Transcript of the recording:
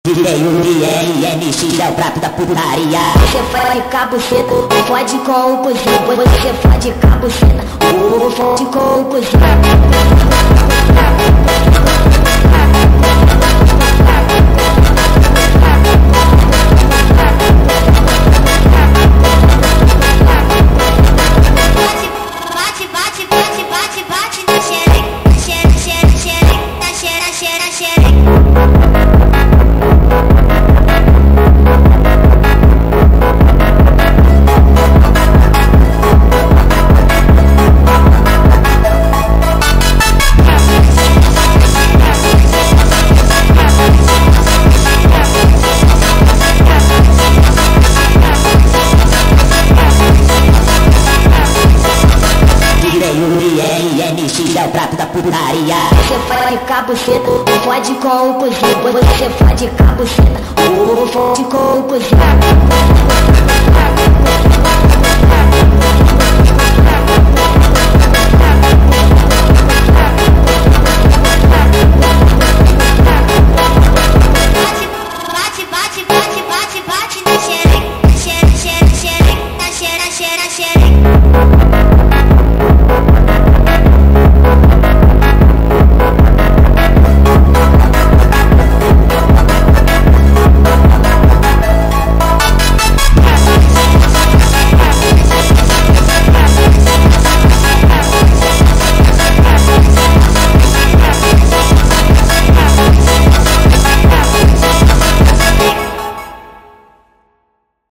DJ Uriel, MC é o prato da putaria. Você fode cabuceta, fode com o cozinho. Você fode cabuceta, fode com o cozinho. MC é o prato da putaria. Você fode cabuceta, fode com o cozinho. Você fode cabuceta, fode com o cozinho.